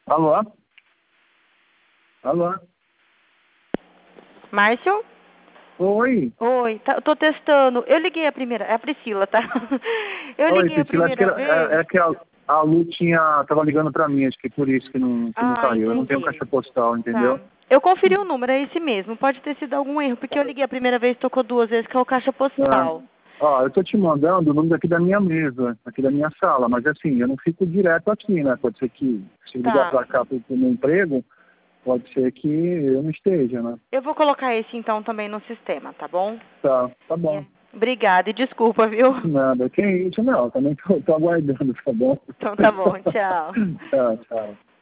Alô? Alô? Márcio? Oi. Oi, eu tô testando. Eu liguei a primeira... É a Priscila, tá? Eu Oi, liguei a Priscila. Acho que primeira vez... é que a Lu tava ligando pra mim, acho que por isso que não Ah, caiu. Eu não tenho entendi. caixa postal, Tá. entendeu? Eu conferi o número, é esse mesmo. Pode ter sido algum erro, porque eu liguei a primeira vez, tocou duas vezes, que é o caixa É. postal. Ó, eu tô te mandando o número aqui da minha mesa, aqui da minha sala, mas assim, eu não fico direto aqui, né? Pode ser que, se eu ligar Tá. pra cá pro meu emprego, pode ser que eu não esteja, né? Eu vou colocar esse, então, também no sistema, tá bom? Tá bom. Obrigada e desculpa, viu? Nada, que isso, não, também tô aguardando, tá bom? Então tá bom, tchau. Tchau, tchau.